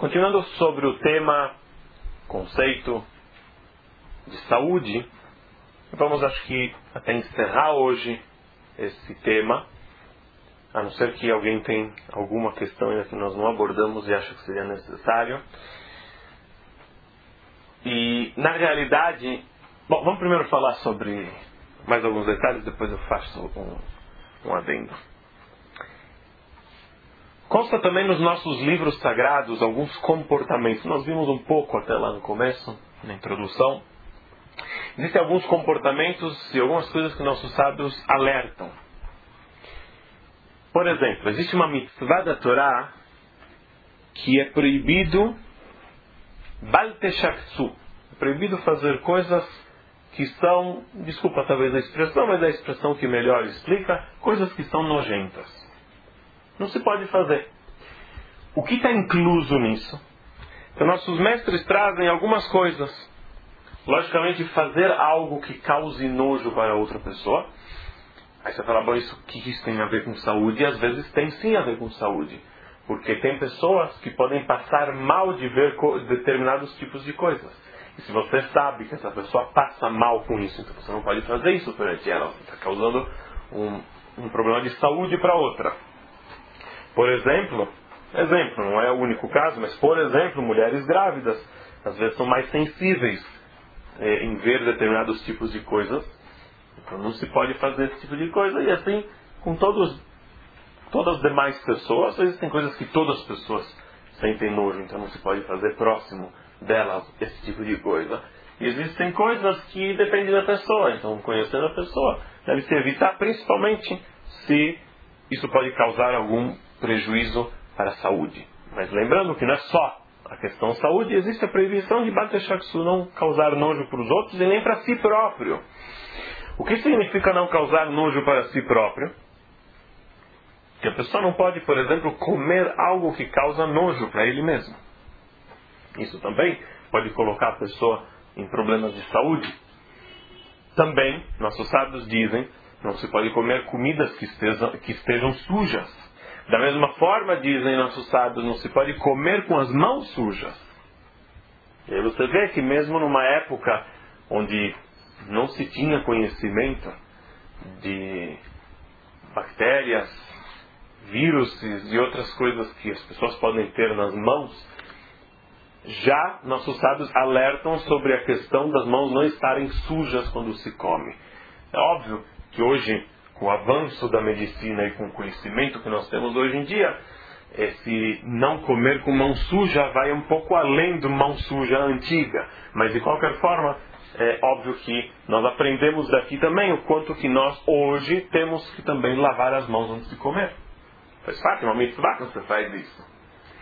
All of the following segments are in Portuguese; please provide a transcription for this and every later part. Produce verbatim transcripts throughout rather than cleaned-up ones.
Continuando sobre o tema, conceito de saúde, vamos, acho que, até encerrar hoje esse tema, a não ser que alguém tenha alguma questão ainda que nós não abordamos e acha que seria necessário. E, na realidade, bom, vamos primeiro falar sobre mais alguns detalhes, depois eu faço um, um adendo. Consta também nos nossos livros sagrados alguns comportamentos. Nós vimos um pouco até lá no começo, na introdução. Existem alguns comportamentos e algumas coisas que nossos sábios alertam. Por exemplo, existe uma mitzvah da Torá que é proibido Bal Teshakhtsu. É proibido fazer coisas que são, desculpa talvez a expressão, mas é a expressão que melhor explica, coisas que são nojentas. Não se pode fazer. O que está incluso nisso? Então, nossos mestres trazem algumas coisas. Logicamente, fazer algo que cause nojo para outra pessoa. Aí você fala, bom, isso, o que isso tem a ver com saúde? E às vezes tem sim a ver com saúde. Porque tem pessoas que podem passar mal de ver determinados tipos de coisas. E se você sabe que essa pessoa passa mal com isso, então você não pode fazer isso perante ela. Você está causando um, um problema de saúde para outra. Por exemplo, exemplo, não é o único caso, mas por exemplo, mulheres grávidas, às vezes são mais sensíveis é, em ver determinados tipos de coisas. Então não se pode fazer esse tipo de coisa. E assim, com todos, todas as demais pessoas, existem coisas que todas as pessoas sentem nojo, então não se pode fazer próximo delas esse tipo de coisa. E existem coisas que dependem da pessoa, então conhecendo a pessoa, deve se evitar, principalmente se isso pode causar algum prejuízo para a saúde. Mas lembrando que não é só a questão saúde, existe a proibição de Bal Teshakhtsu, não causar nojo para os outros e nem para si próprio. O que significa não causar nojo para si próprio? Que a pessoa não pode, por exemplo, comer algo que causa nojo para ele mesmo. Isso também pode colocar a pessoa em problemas de saúde. Também, nossos sábios dizem, não se pode comer comidas que estejam, que estejam sujas. Da mesma forma, dizem nossos sábios, não se pode comer com as mãos sujas. E aí você vê que mesmo numa época onde não se tinha conhecimento de bactérias, vírus e outras coisas que as pessoas podem ter nas mãos, já nossos sábios alertam sobre a questão das mãos não estarem sujas quando se come. É óbvio que hoje, com o avanço da medicina e com o conhecimento que nós temos hoje em dia, esse não comer com mão suja vai um pouco além do mão suja antiga. Mas de qualquer forma, é óbvio que nós aprendemos daqui também o quanto que nós hoje temos que também lavar as mãos antes de comer. Faz parte, é uma mitzvah que você faz isso.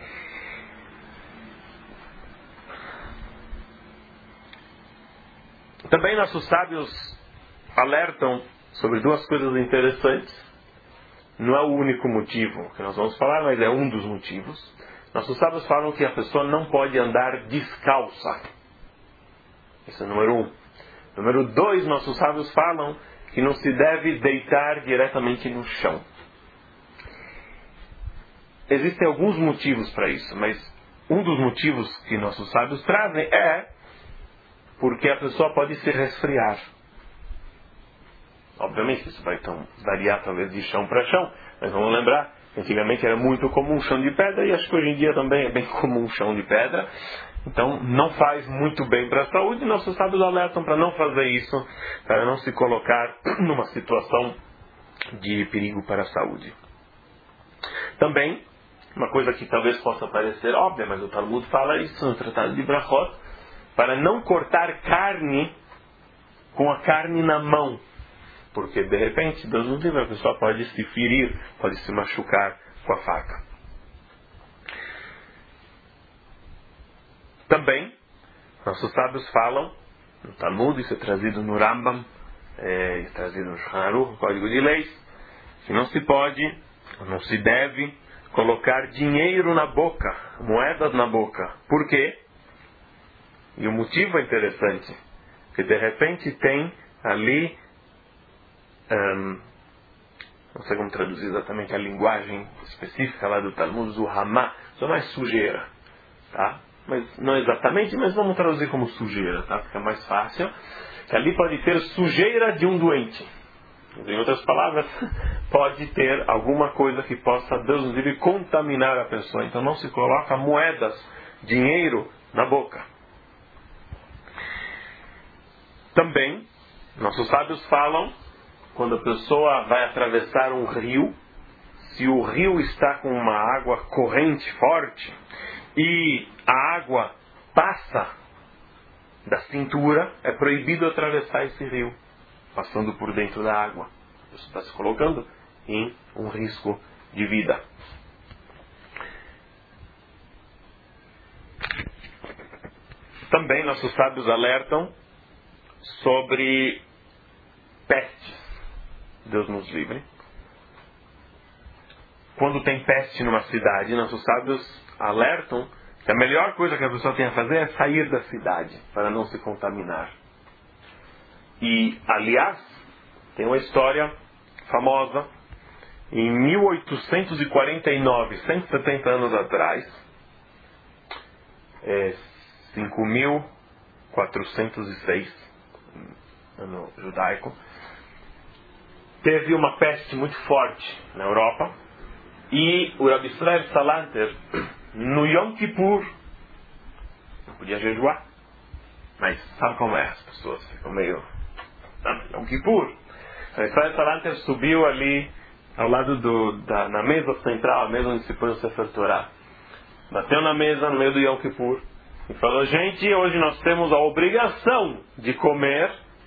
Também nossos sábios alertam sobre duas coisas interessantes. Não é o único motivo que nós vamos falar, mas é um dos motivos. Nossos sábios falam que a pessoa não pode andar descalça. Esse é o número um. Número dois, nossos sábios falam que não se deve deitar diretamente no chão. Existem alguns motivos para isso, mas um dos motivos que nossos sábios trazem é porque a pessoa pode se resfriar. Obviamente isso vai então variar talvez de chão para chão, mas vamos lembrar que antigamente era muito comum chão de pedra e acho que hoje em dia também é bem comum chão de pedra. Então não faz muito bem para a saúde. Nossos sábios alertam para não fazer isso, para não se colocar numa situação de perigo para a saúde. Também, uma coisa que talvez possa parecer óbvia, mas o Talmud fala isso no Tratado de Brachot, para não cortar carne com a carne na mão. Porque, de repente, Deus nos livre, a pessoa pode se ferir, pode se machucar com a faca. Também, nossos sábios falam, no Talmud, isso é trazido no Rambam, é trazido no Shulchan Aruch, no Código de Leis, que não se pode, não se deve colocar dinheiro na boca, moedas na boca. Por quê? E o motivo é interessante, que de repente tem ali, hum, não sei como traduzir exatamente a linguagem específica lá do Talmud, o Hamá, só mais sujeira. tá? Mas não exatamente, mas vamos traduzir como sujeira, tá? Fica mais fácil. Que ali pode ter sujeira de um doente. Em outras palavras, pode ter alguma coisa que possa, Deus nos livre, contaminar a pessoa. Então não se coloca moedas, dinheiro na boca. Também, nossos sábios falam, quando a pessoa vai atravessar um rio, se o rio está com uma água corrente forte e a água passa da cintura, é proibido atravessar esse rio, passando por dentro da água. Isso está se colocando em um risco de vida. Também nossos sábios alertam sobre pestes. Deus nos livre. Quando tem peste numa cidade, nossos sábios alertam que a melhor coisa que a pessoa tem a fazer é sair da cidade, para não se contaminar. E, aliás, tem uma história famosa. Em mil oitocentos e quarenta e nove, cento e setenta anos atrás, é, cinco mil quatrocentos e seis, ano judaico, teve uma peste muito forte na Europa. E o Rabbi Israel Salanter, no Yom Kippur, não podia jejuar. Mas sabe como é? As pessoas ficam meio... Yom Kippur. O Rabbi Israel Salanter subiu ali ao lado do, da, na mesa central, a mesa onde se põe o Sefer Torah. Bateu na mesa no meio do Yom Kippur e falou: gente, hoje nós temos a obrigação de comer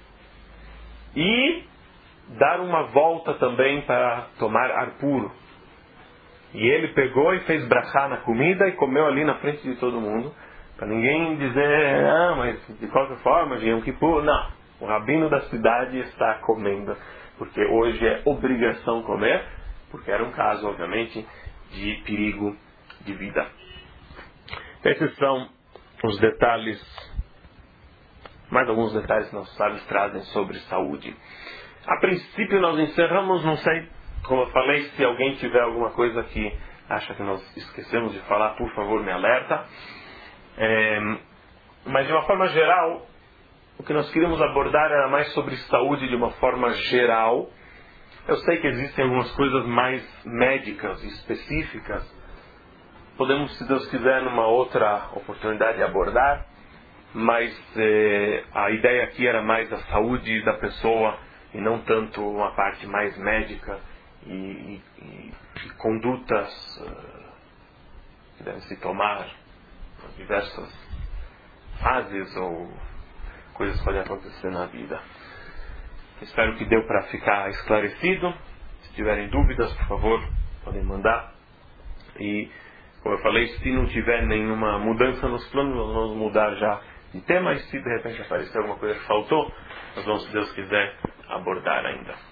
e dar uma volta também para tomar ar puro. E ele pegou e fez brachá na comida e comeu ali na frente de todo mundo, para ninguém dizer, ah, mas de qualquer forma, de Yom Kippur, não. O rabino da cidade está comendo, porque hoje é obrigação comer, porque era um caso, obviamente, de perigo de vida. Esses são os detalhes, mais alguns detalhes que nossos sábios trazem sobre saúde. A princípio nós encerramos, não sei, como eu falei, se alguém tiver alguma coisa que acha que nós esquecemos de falar, por favor me alerta. É, mas de uma forma geral, o que nós queríamos abordar era mais sobre saúde de uma forma geral. Eu sei que existem algumas coisas mais médicas e específicas. Podemos, se Deus quiser, numa outra oportunidade abordar. Mas é, a ideia aqui era mais a saúde da pessoa e não tanto uma parte mais médica e, e, e, e condutas uh, que devem se tomar em diversas fases ou coisas que podem acontecer na vida. Espero que deu para ficar esclarecido. Se tiverem dúvidas, por favor, podem mandar. E, como eu falei, se não tiver nenhuma mudança nos planos, nós vamos mudar já de tema. E se de repente aparecer alguma coisa que faltou, nós vamos, se Deus quiser, abordar ainda.